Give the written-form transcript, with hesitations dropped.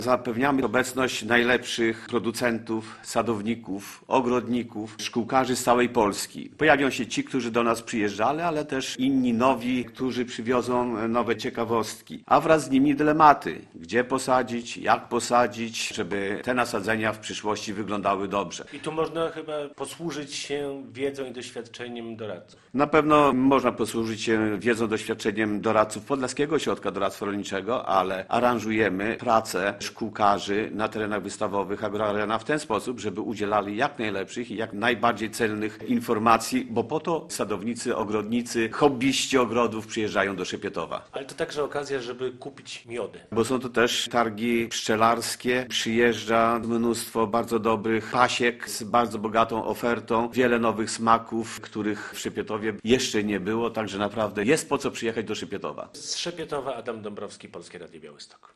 Zapewniamy obecność najlepszych producentów, sadowników, ogrodników, szkółkarzy z całej Polski. Pojawią się ci, którzy do nas przyjeżdżali, ale też inni nowi, którzy przywiozą nowe ciekawostki. A wraz z nimi dylematy, gdzie posadzić, jak posadzić, żeby te nasadzenia w przyszłości wyglądały dobrze. I tu można chyba posłużyć się wiedzą i doświadczeniem doradców. Na pewno można posłużyć się wiedzą, doświadczeniem doradców Podlaskiego Ośrodka Doradztwa Rolniczego, ale aranżujemy pracę szkółkarzy na terenach wystawowych Agroarena w ten sposób, żeby udzielali jak najlepszych i jak najbardziej celnych informacji, bo po to sadownicy, ogrodnicy, hobbyści ogrodów przyjeżdżają do Szepietowa. Ale to także okazja, żeby kupić miody. Bo są to też targi pszczelarskie, przyjeżdża mnóstwo bardzo dobrych pasiek z bardzo bogatą ofertą, wiele nowych smaków, których w Szepietowie jeszcze nie było, także naprawdę jest po co przyjechać do Szepietowa. Z Szepietowa Adam Dąbrowski, Polskie Radio Białystok.